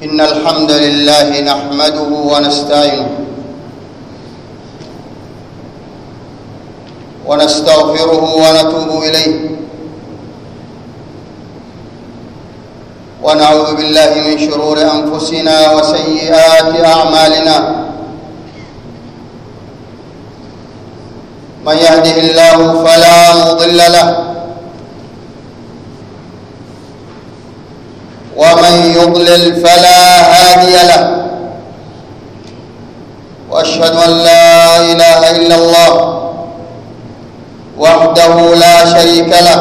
إن الحمد لله نحمده ونستعينه ونستغفره ونتوب إليه ونعوذ بالله من شرور أنفسنا وسيئات أعمالنا من يهده الله فلا مضل له ومن يضلل فلا هادي له وأشهد أن لا إله إلا الله وحده لا شريك له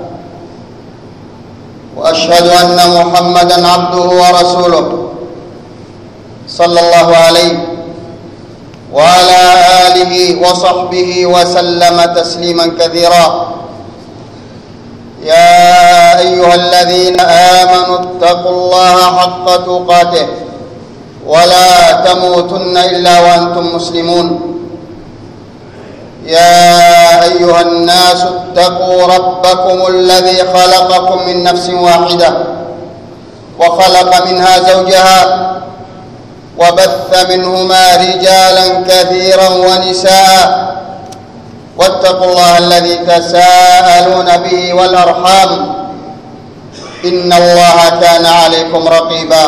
وأشهد أن محمدًا عبده ورسوله صلى الله عليه وعلى آله وصحبه وسلم تسليمًا كثيرًا. يا أيها الذين آمنوا اتقوا الله حق تقاته ولا تموتن إلا وأنتم مسلمون. يا أيها الناس اتقوا ربكم الذي خلقكم من نفس واحدة وخلق منها زوجها وبث منهما رجالا كثيرا ونساء واتقوا الله الذي تساءلون به والأرحام إن الله كان عليكم رقيبا.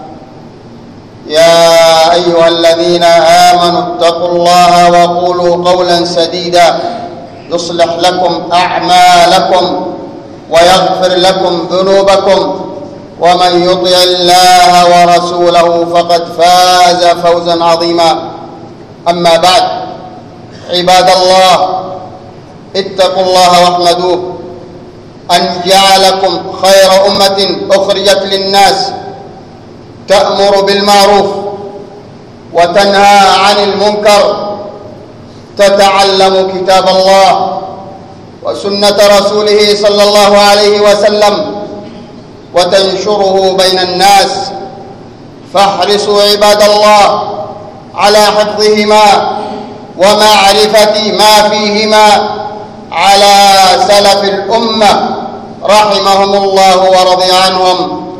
يا أيها الذين آمنوا اتقوا الله وقولوا قولا سديدا يصلح لكم أعمالكم ويغفر لكم ذنوبكم ومن يطع الله ورسوله فقد فاز فوزا عظيما. أما بعد، عباد الله اتقوا الله واحمدوه أن جعلكم خير أمة أخرجت للناس تأمر بالمعروف وتنهى عن المنكر تتعلم كتاب الله وسنة رسوله صلى الله عليه وسلم وتنشره بين الناس. فاحرصوا عباد الله على حفظهما ومعرفة ما فيهما على سلف الأمة رحمهم الله ورضي عنهم.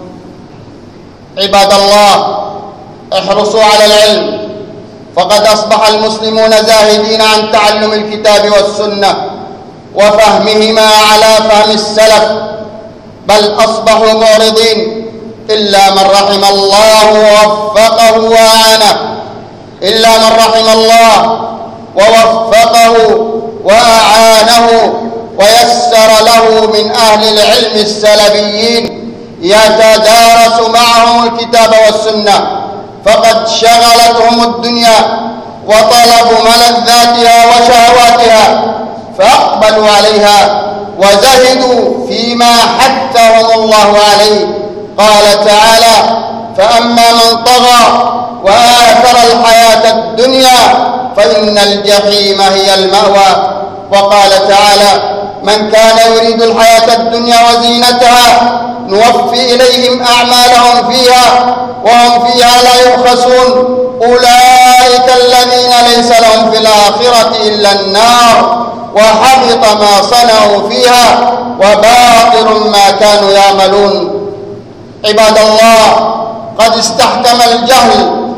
عباد الله، احرصوا على العلم، فقد أصبح المسلمون زاهدين عن تعلم الكتاب والسنة وفهمهما على فهم السلف، بل أصبحوا معرضين إلا من رحم الله ووفقه وأعانه، إلا من رحم الله ووفقه وأعانه ويسر له من أهل العلم السلفيين يتدارس معهم الكتاب والسنة، فقد شغلتهم الدنيا وطلبوا ملذاتها وشهواتها فأقبلوا عليها وزهدوا فيما حثهم الله عليه. قال تعالى: فأما من طغى وآثر الحياة الدنيا فإن الجحيم هي المأوى. وقال تعالى: من كان يريد الحياة الدنيا وزينتها نوفي إليهم أعمالهم فيها وهم فيها لا يبخسون. أولئك الذين ليس لهم في الآخرة إلا النار وحبط ما صنعوا فيها وباطل ما كانوا يعملون. عباد الله، قد استحكم الجهل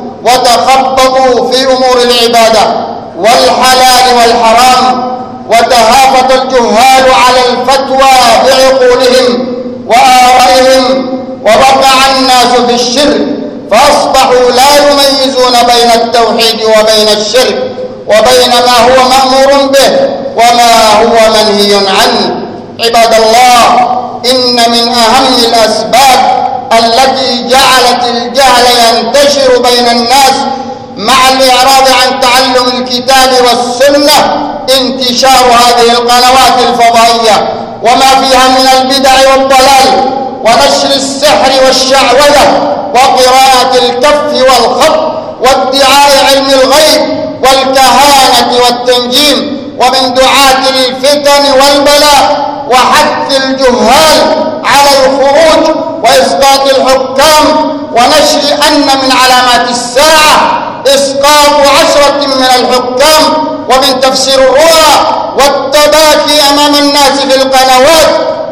وتخبطوا في أمور العبادة والحلال والحرام، وتهافت الجهال على الفتوى بعقولهم وآرائهم، ووقع الناس في الشرك فأصبحوا لا يميزون بين التوحيد وبين الشرك وبين ما هو مأمور به وما هو منهي عنه. عباد الله، إن من أهم الأسباب التي جعلت الجهل ينتشر بين الناس مع الإعراض عن تعلم الكتاب والسنة انتشار هذه القنوات الفضائية وما فيها من البدع والضلال ونشر السحر والشعوذة وقراءة الكف والخط وادعاء علم الغيب والكهانة والتنجيم، ومن دعاة الفتن والبلاء وحث الجهال على الخروج وإسقاط الحكام ونشر أن من علامات الساعة إسقاط 10 من الحكام، ومن تفسير الرؤى والتباكي أمام الناس في القنوات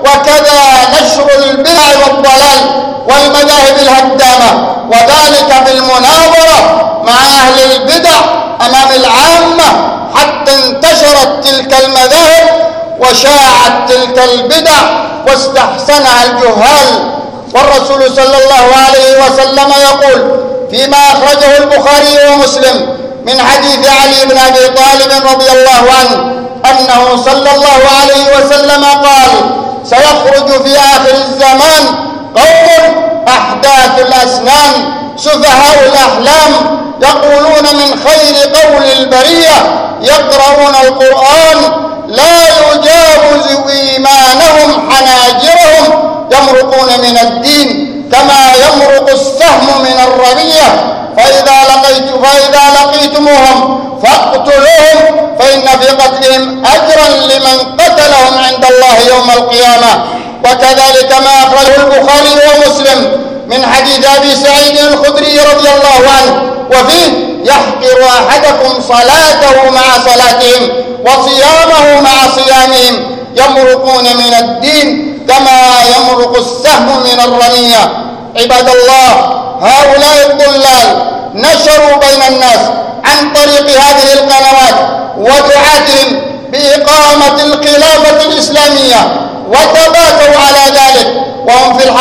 وكذا نشر البدع والضلال والمذاهب الهدامة، وذلك بالمناظرة مع أهل البدع أمام العامة حتى انتشرت تلك المذاهب وشاعت تلك البدع واستحسنها الجهال. والرسول صلى الله عليه وسلم يقول فيما أخرجه البخاري ومسلم من حديث علي بن أبي طالب رضي الله عنه أنه صلى الله عليه وسلم قال: سيخرج في آخر الزمان قوم أحداث الأسنان سفهاء الأحلام يقولون من خير قول البرية يقرؤون القرآن لا يجاوز إيمانهم حناجرهم يمرقون من الدين كما يمرق السهم من الرمية فإذا لقيتموهم فاقتلوهم فإن في قتلهم أجرا لمن قتلهم عند الله يوم القيامة. وكذلك ما أخرجه البخاري ومسلم من حديث أبي سعيد الخدري رضي الله عنه وفيه: يحقر أحدكم صلاته مع صلاتهم وصيامه مع صيامهم يمرقون من الدين كما يمرق السهم من الرمية. عباد الله، هؤلاء الضلال نشروا بين الناس عن طريق هذه القنوات ودعاتهم بإقامة الخلافة الإسلامية وتباتوا على ذلك وهم في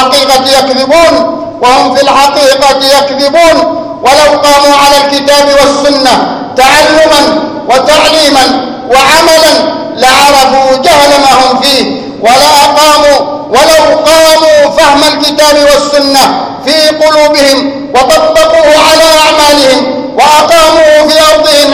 الحقيقة يكذبون ولو قاموا على الكتاب والسنة تعلما وتعليما وعملا لعرفوا جهل ما هم فيه ولو قاموا فهم الكتاب والسنة في قلوبهم وطبقوه على أعمالهم وأقاموه في أرضهم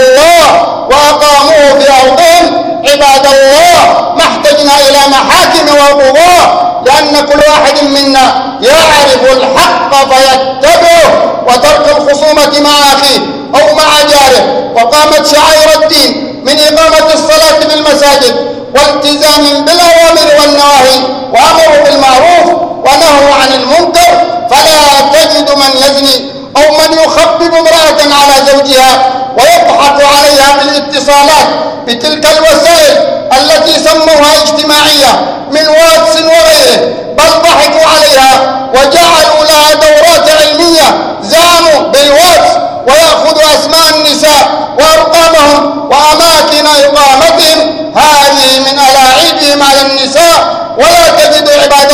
عباد الله ما احتجنا إلى محاكم وقضاة، لأن كل واحد منا يعرف الحق فيتبعه، وترك الخصومة مع أخيه أو مع جاره وقامت شعائر الدين من إقامة الصلاة في المساجد والتزام بالأوامر والنواهي وأمروا بالمعروف ونهوا عن المنكر، فلا تجد من يزني أو من يخبب امرأة على زوجها ويضحك عليها بالاتصالات بتلك الوسائل التي سموها اجتماعية من واتس وغيره، بل ضحكوا عليها وجعلوا لها دورات علمية زعموا بالواتس ويأخذوا أسماء النساء وأرقامهم وأماكن إقامتهم. هذه من ألاعيبهم على النساء. ولا تجد عباد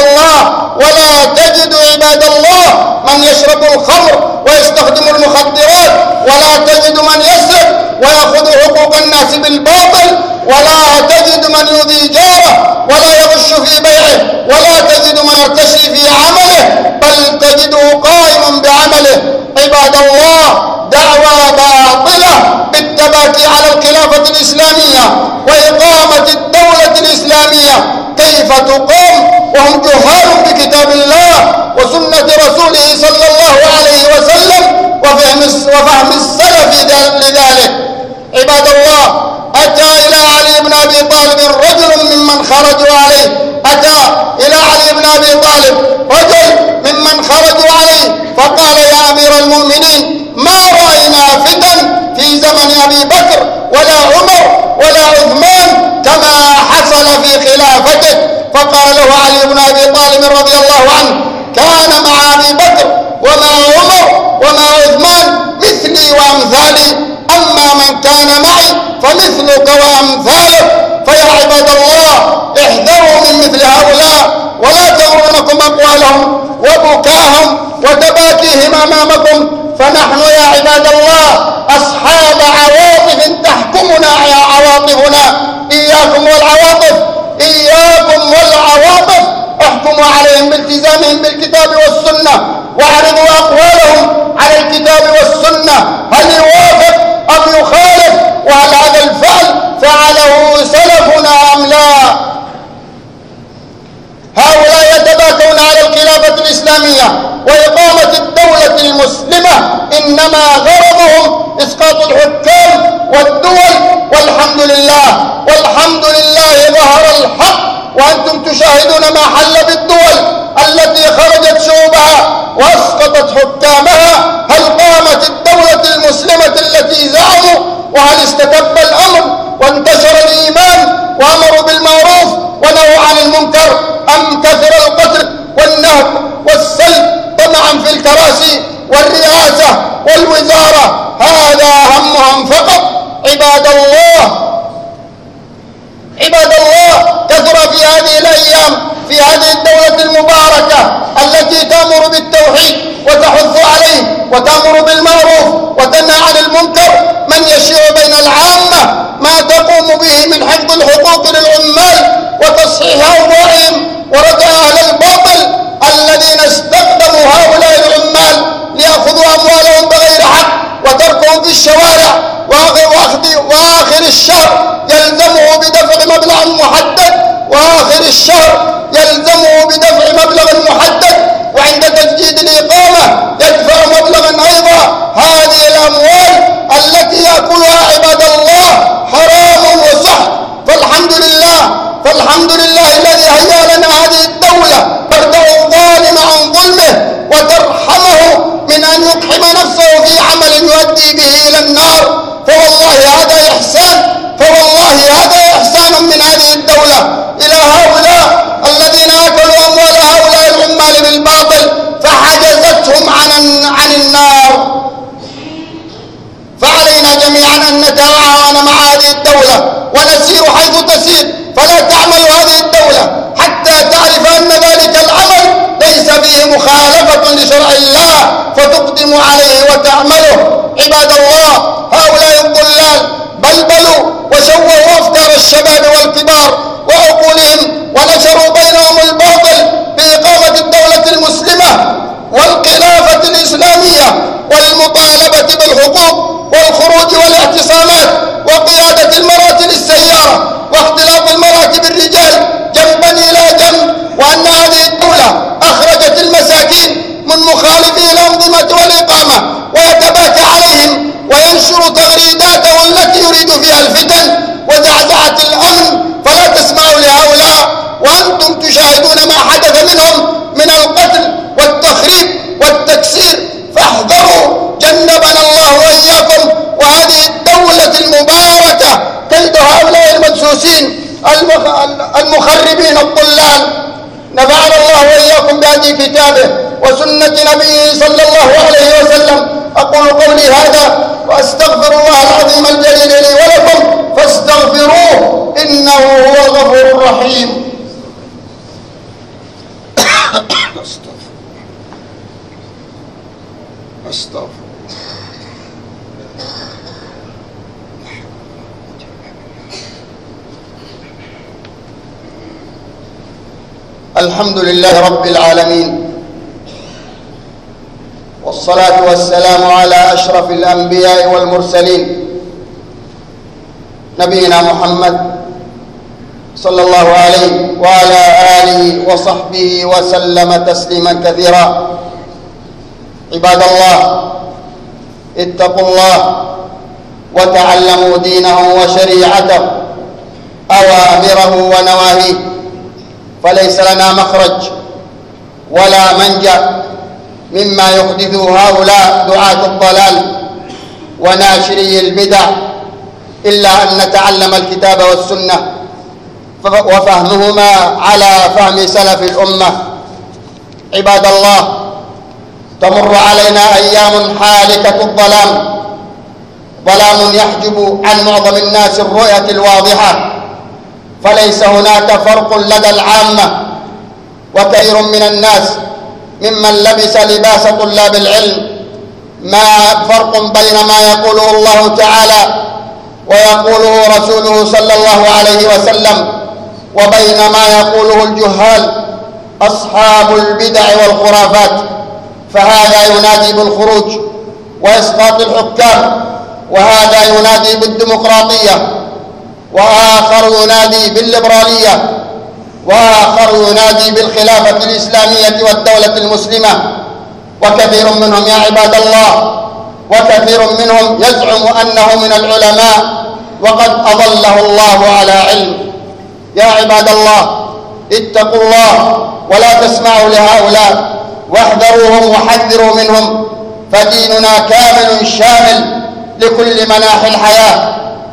الله من يشرب الخمر ويستخدم المخدرات، ولا تجد من يسرق ويأخذ حقوق الناس بالباطل، ولا تجد من يؤذي جاره ولا يغش في بيعه، ولا تجد من يرتشي في عمله، بل تجده قائم بعمله. عباد الله، دعوى باطلة بالتباكي على الخلافة الإسلامية وإقامة الدولة الإسلامية. كيف تقوم وهم جهال بكتاب الله وسنة رسوله صلى الله عليه وسلم وفهم السلف لذلك؟ عباد الله، أتى إلى علي بن أبي طالب رجل ممن خرجوا عليه فقال: يا أمير المؤمنين، ما رأينا فتن في زمن أبي بكر ولا عمر ولا عثمان كما حصل في خلافتك. فقال له علي بن أبي طالب رضي الله عنه: كان مع أبي بكر ومع عمر ومع عثمان مثلي وأمثالي، أما من كان معي فمثلك وأمثالك. فيا عباد الله، احذروا من مثل هؤلاء ولا تغرنكم أقوالهم وبكاهم وتباكيهم أمامكم، فنحن يا عباد الله أصحاب عواطف تحكمنا عواطفنا. إياكم والعواطف، احكموا عليهم بالتزامهم بالكتاب والسنة واعرضوا أقوالهم على الكتاب والسنة، هل يوافق أم يخالف، وهل هذا الفعل فعله سلفنا أم لا. هؤلاء يتباكون على الخلافة الإسلامية وإقامة الدولة المسلمة، إنما غرضهم إسقاط الحكام والدول. والحمد لله ظهر الحق وأنتم تشاهدون ما حل بالدول التي خرجت شعوبها وأسقطت حكامها. هل قامت الدولة المسلمة التي زعموا؟ وهل استتب الأمر وانتشر الإيمان وأمروا بالمعروف ونهوا عن المنكر أم كثر القتل والنهب والسلب طمعا في الكراسي والرئاسة والوزارة؟ هذا همهم فقط. عباد الله كثر في هذه الأيام في هذه الدولة المباركة التي تأمر بالتوحيد وتحث عليه وتأمر بالمعروف وتنهى عن المنكر من يشيع بين العامة ما تقوم به من حفظ الحقوق للعمال وتصحيح أوضاعهم وردع أهل الباطل الذين استخدموا هؤلاء العمال ليأخذوا أموالهم بغير حق وتركهم في الشوارع، وآخر الشهر يلزمه بدفع مبلغ محدد وعند تجديد الإقامة يدفع مبلغا أيضا. هذه الأموال التي يأكلها عباد الله حرام وسحت. فالحمد لله الذي هيأ لنا هذه الدولة تردع الظالم عن ظلمه وترحمه من أن يقحم نفسه في عمل يؤدي به إلى النار. فوالله هذا إحسان من هذه الدولة إلى هؤلاء الذين أكلوا أموال هؤلاء العمال بالباطل فحجزتهم عن النار. فعلينا جميعا أن نتعاون مع هذه الدولة ونسير حيث تسير، فلا تعمل هذه الدولة حتى تعرف أن ذلك العمل ليس فيه مخالفة لشرع الله فتقدم عليه وتعمله. عباد الله، هؤلاء الضلال بلبلوا وشوهوا أفكار الشباب والكبار وعقولهم ونشروا بينهم الباطل بإقامة الدولة المسلمة والخلافة الإسلامية والمطالبة بالحقوق والخروج والاعتصامات وقيادة المراتب السيارة واختلاط المرأة بالرجال جنبا إلى جنب، وأن هذه الدولة أخرجت المساكين من مخالفي الأنظمة والإقامة ويتباكى عليهم وينشر تغريداته التي يريد فيها الفتن وزعزعة الأمن. فلا تسمعوا لهؤلاء وأنتم تشاهدون ما حدث منهم من القتل والتخريب والتكسير، فاحذروا جنبنا الله وإياكم وهذه الدولة المباركة كيد هؤلاء المدسوسين المخربين الضلال. نفعنا الله وإياكم بهدي كتابه وسنة نبيه صلى الله عليه وسلم. أقول قولي هذا وأستغفر الله العظيم الجليل لي ولكم فاستغفروه إنه هو الغفور الرحيم. استغفر. الحمد لله رب العالمين، والصلاة والسلام على أشرف الأنبياء والمرسلين نبينا محمد صلى الله عليه وعلى آله وصحبه وسلم تسليما كثيرا. عباد الله، اتقوا الله وتعلموا دينه وشريعته أوامره ونواهيه، فليس لنا مخرج ولا منجا مما يحدثه هؤلاء دعاة الضلال وناشري البدع إلا أن نتعلم الكتاب والسنة وفهمهما على فهم سلف الأمة. عباد الله، تمر علينا أيام حالكة الظلام، ظلام يحجب عن معظم الناس الرؤية الواضحة، فليس هناك فرق لدى العامة، وكثير من الناس ممن لبس لباس طلاب العلم ما فرق بين ما يقوله الله تعالى ويقوله رسوله صلى الله عليه وسلم وبين ما يقوله الجهال أصحاب البدع والخرافات. فهذا ينادي بالخروج وإسقاط الحكام، وهذا ينادي بالديمقراطية، وآخر ينادي بالليبرالية، وآخر ينادي بالخلافة الإسلامية والدولة المسلمة. وكثير منهم يا عباد الله، وكثير منهم يزعم أنه من العلماء وقد أضله الله على علم. يا عباد الله، اتقوا الله ولا تسمعوا لهؤلاء، واحذروهم وحذروا منهم، فديننا كامل شامل لكل مناحي الحياة،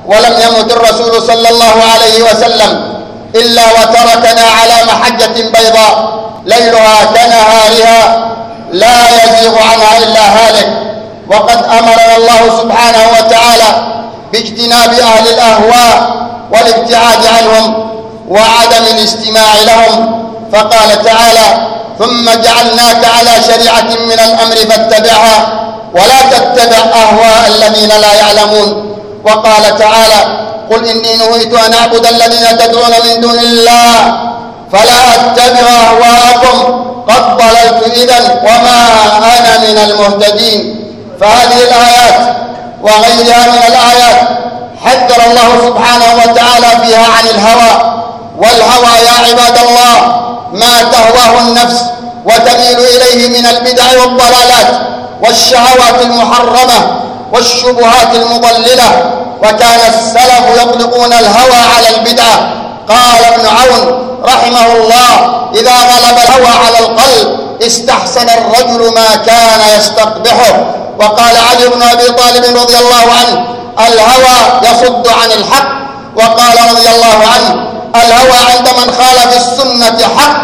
ولم يمت الرسول صلى الله عليه وسلم إلا وتركنا على محجة بيضاء ليلها كنهارها لا يزيغ عنها إلا هالك. وقد أمرنا الله سبحانه وتعالى باجتناب أهل الأهواء والابتعاد عنهم وعدم الاستماع لهم، فقال تعالى: ثم جعلناك على شريعة من الأمر فاتبعها ولا تتبع أهواء الذين لا يعلمون. وقال تعالى: قل إني نهيت أن أعبد الذين تدعون من دون الله فلا أتبع أهواءكم قد ضللت إذن وما أنا من المهتدين. فهذه الآيات وغيرها من الآيات حذر الله سبحانه وتعالى فيها عن الهوى. والهوى يا عباد الله ما تهواه النفس وتميل إليه من البدع والضلالات والشهوات المحرمة والشبهات المضللة. وكان السلف يطلقون الهوى على البدعة. قال ابن عون رحمه الله: إذا غلب الهوى على القلب استحسن الرجل ما كان يستقبحه. وقال علي بن أبي طالب رضي الله عنه: الهوى يصد عن الحق. وقال رضي الله عنه: الهوى عند من خالف السنة حق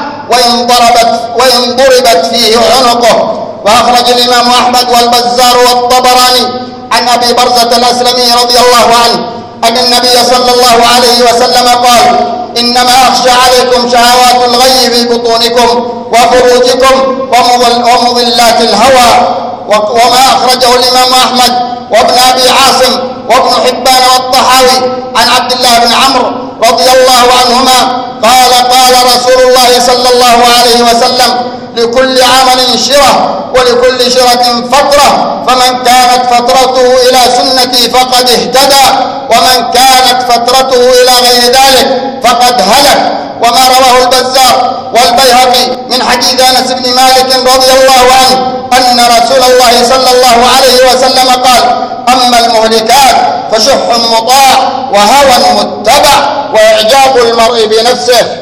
وإن ضربت فيه عنقه. وأخرج الإمام أحمد والبزار والطبراني عن أبي برزة الأسلمي رضي الله عنه أن النبي صلى الله عليه وسلم قال: إنما أخشى عليكم شهوات الغي في بطونكم وفروجكم ومضلات الهوى. وما أخرجه الإمام أحمد وابن أبي عاصم وابن حبان والطحاوي عن عبد الله بن عمرو رضي الله عنهما قال: قال رسول الله صلى الله عليه وسلم: لكل عمل شرة ولكل شرة فترة، فمن كانت فترته إلى سنتي فقد اهتدى ومن كانت فترته إلى غير ذلك فقد هلك. وما رواه البزار والبيهقي من حديث أنس بن مالك رضي الله عنه أن رسول الله صلى الله عليه وسلم قال: أما المهلكات فشح مطاع وهوى متبع وإعجاب المرء بنفسه.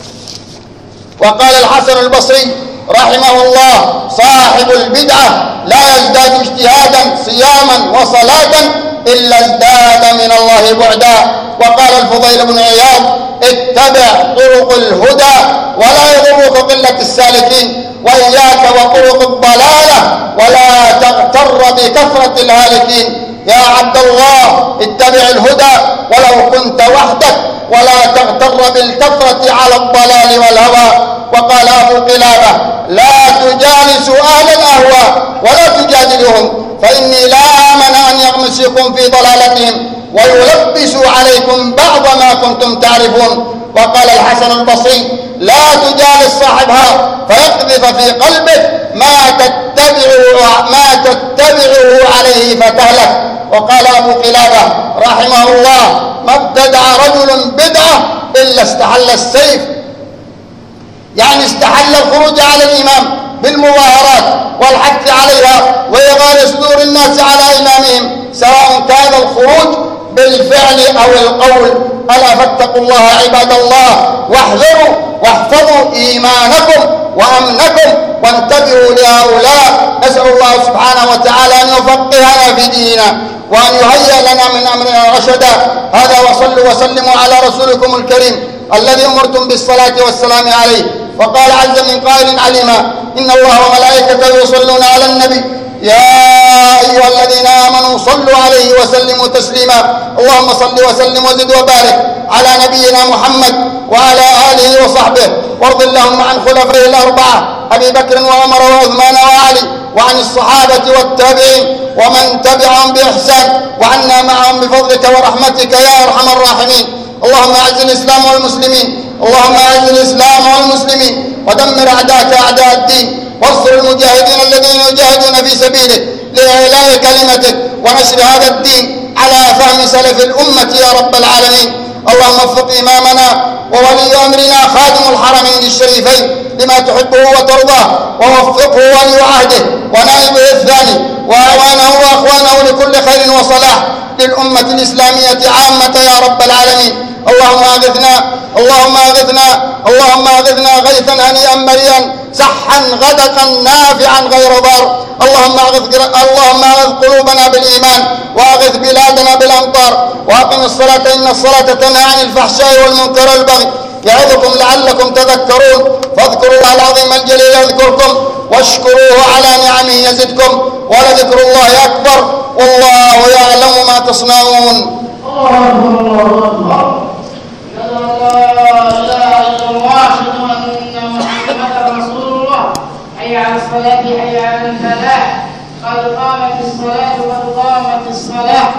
وقال الحسن البصري رحمه الله: صاحب البدعة لا يزداد اجتهادا صياما وصلاة إلا ازداد من الله بعدا. وقال الفضيل بن عياض: اتبع طرق الهدى ولا يضرك قلة السالكين، وإياك وطرق الضلالة ولا تغتر بكثرة الهالكين. يا عبد الله اتبع الهدى ولو كنت وحدك ولا تغتر بالكثرة على الضلال والهوى. وقال أبو قلابة: لا تجالسوا أهل الأهواء ولا تجادلوهم، فإني لا آمن أن يغمسكم في ضلالتهم ويلبسوا عليكم بعض ما كنتم تعرفون. وقال الحسن البصري: لا تجالس صاحبها فيقذف في قلبك ما تتبعه عليه فتهلك. وقال أبو قلابة رحمه الله: ما ابتدع رجل بدعة إلا استحل السيف، يعني استحل الخروج على الإمام بالمظاهرات والحث عليها وإغار صدور الناس على إمامهم، سواء كان الخروج بالفعل أو القول. ألا فاتقوا الله عباد الله واحذروا واحفظوا إيمانكم وأمنكم وانتبهوا لهؤلاء. نسأل الله سبحانه وتعالى أن يفقهنا في ديننا وأن يهيئ لنا من أمرنا رشدا. هذا وصلوا وسلموا على رسولكم الكريم الذي أمرتم بالصلاة والسلام عليه. وقال عز من قائل عليما: إن الله وملائكته يصلون على النبي يا أيها الذين آمنوا صلوا عليه وسلموا تسليما. اللهم صل وسلم وزد وبارك على نبينا محمد وعلى آله وصحبه، وارض اللهم عن خلفائه الأربعة أبي بكر وعمر وعثمان وعلي، وعن الصحابة والتابعين ومن تبعهم بإحسان، وعنا معهم بفضلك ورحمتك يا أرحم الراحمين. اللهم أعز الإسلام والمسلمين، اللهم أعز الإسلام والمسلمين ودمر أعداءك أعداء الدين، وانصر المجاهدين الذين يجاهدون في سبيلك لإعلاء كلمتك ونشر هذا الدين على فهم سلف الأمة يا رب العالمين. اللهم وفق إمامنا وولي أمرنا خادم الحرمين الشريفين لما تحبه وترضاه، ووفقه ولي عهده ونائبه الثاني وأعوانه وأخوانه لكل خير وصلاح للأمة الإسلامية عامة يا رب العالمين. اللهم أغثنا، اللهم أغثنا، اللهم أغثنا غيثا هنيئا مريئا صحا غدقا نافعا غير ضار. اللهم أغث قلوبنا بالإيمان، وأغث بلادنا بالأمطار، وأقم الصلاة إن الصلاة تنهى عن الفحشاء والمنكر والبغي يعظكم لعلكم تذكرون فاذكروا الله العظيم الجليل يذكركم واشكروه على نعمه يزدكم ولذكر الله أكبر والله يعلم ما تصنعون. حي على الصلاة حي على الفلاح قد قامت الصلاة قد قامت الصلاة.